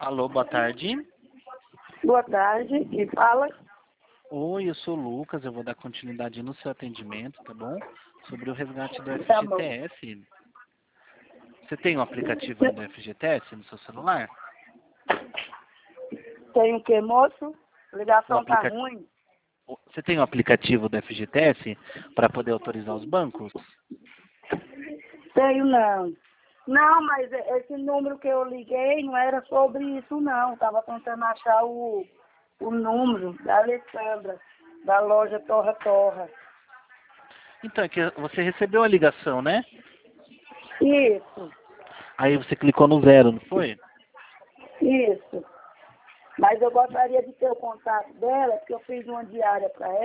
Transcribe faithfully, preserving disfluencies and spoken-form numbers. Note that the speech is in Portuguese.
Alô, boa tarde. Boa tarde, quem fala? Oi, eu sou o Lucas, eu vou dar continuidade no seu atendimento, tá bom? Sobre o resgate do Tá bom. F G T S. Você tem o aplicativo aí do F G T S no seu celular? Tem o que, moço? A ligação O tá aplica... ruim. Você tem o aplicativo do F G T S para poder autorizar os bancos? Tenho não. Não, mas esse número que eu liguei não era sobre isso não. Tava tentando achar o, o número da Alessandra, da loja Torra Torra. Então, é que você recebeu a ligação, né? Isso, Aí você clicou no zero, não foi? isso. Mas eu gostaria de ter o contato dela, porque eu fiz uma diária para ela.